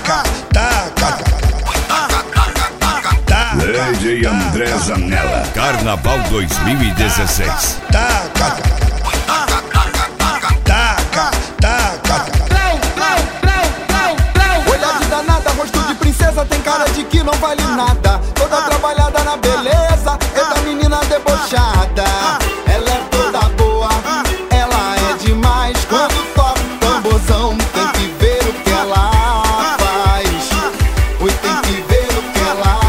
taca, taca. DJ André Zanella. Carnaval 2016. Taca, taca, taca. Olhar de danada, rosto de princesa, tem cara de que não vale nada. Toda trabalhada na beleza, eita menina debochada. Ela é toda boa, ela é demais. Quando toca o tamborzão, tem que ver o que ela faz. Oi, tem que ver o que ela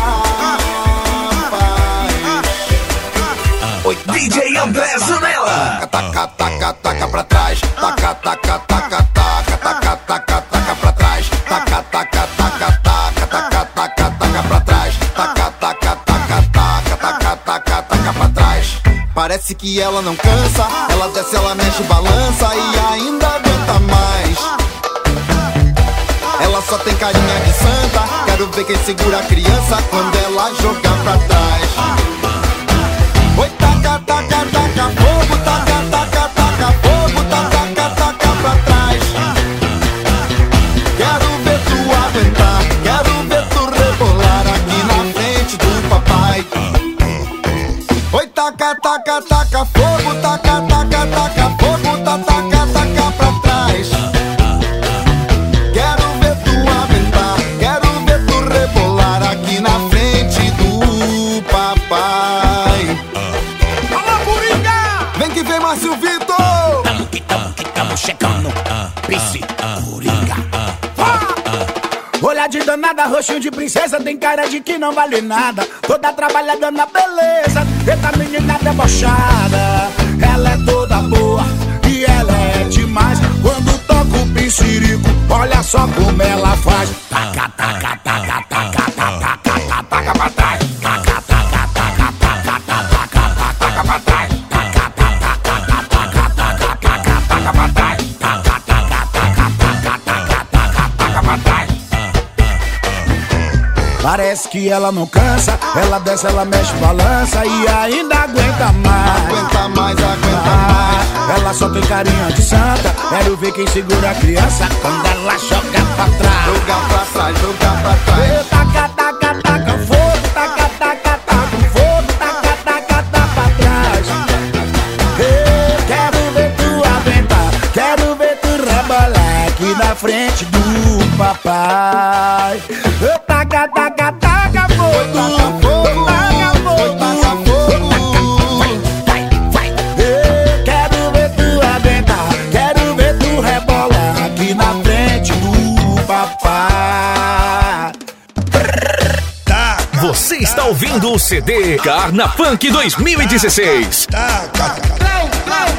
faz. Oi, DJ André Zanella. taca, taca, taca pra trás. Taca, taca, taca, taca, taca, taca, taca pra trás. Taca, taca, taca, taca, taca, taca, taca pra trás. Taca, taca, taca, taca, taca, taca, taca pra trás. Parece que ela não cansa. Ela desce, ela mexe, balança e ainda aguenta mais. Ela só tem carinha de santa. Quero ver quem segura a criança quando ela jogar pra trás. Oi, taca, taca, taca fogo, taca, taca, taca fogo, taca, taca, taca pra trás. Quero ver tu aguentar, quero ver tu rebolar aqui na frente do papai. Oi, taca, taca, taca fogo, taca, taca, taca fogo, taca, taca, taca pra trás. Quero ver tu aguentar, quero ver tu rebolar aqui na frente do papai. Vem que vem, Márcio Vitor! Tamo chegando, Pisse, Coringa. Olhar de danada, roxinho de princesa, tem cara de que não vale nada. Toda trabalhada na beleza, eita menina debochada. Ela é toda boa e ela é demais. Quando toca o pincirico, olha só como ela faz. Taca, taca, taca, taca, taca, taca, taca pra trás. Taca, taca, taca, taca, taca, taca, taca pra trás. Taca, taca, taca, taca, taca, taca, taca pra trás. Taca, taca, taca, taca, taca, taca, taca pra trás. Parece que ela não cansa. Ela desce, ela mexe, balança e ainda aguenta mais. Aguenta mais, aguenta mais. Ela só tem carinha de santa. Quero ver quem segura a criança quando ela joga pra trás. Jogar pra trás, jogar pra trás. Taca, taca, taca fogo, taca, taca, taca fogo, taca, taca, taca pra trás. Quero ver tu aguentar, quero ver tu rebolar aqui na frente do papai. Taca, taca, taca fogo, taca fogo, taca fogo, taca fogo. Vai. Quero ver tu aguentar, quero ver tu rebolar aqui na frente do papai. Você está ouvindo o CD Carna Funk 2016. Taca,